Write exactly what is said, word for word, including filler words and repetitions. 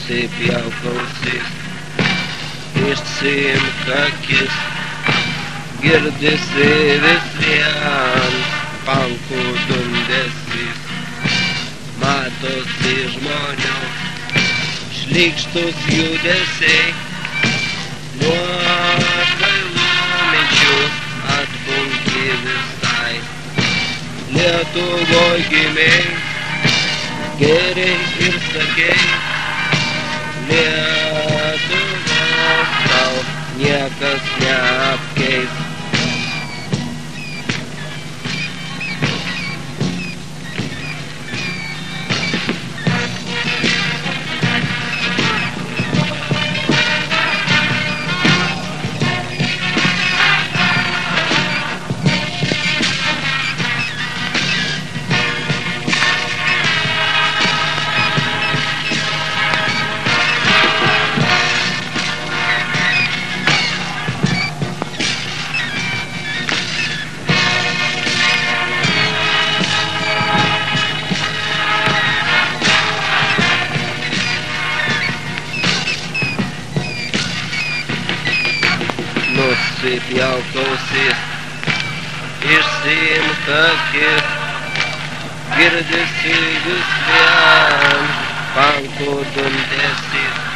Nusipjauk ausis, išsiimk akis, girdisi vis vien pankų dundesys. Matosi žmonių šlykštus judesiai, nuo kvailų minčių atbunki visai. Lietuvoj gimei, geriai ir sakei, Lietuvos tau niekas neapkeis. Nusipjauk ausis, išsiimk akis, girdisi vis vien pankų dundesys.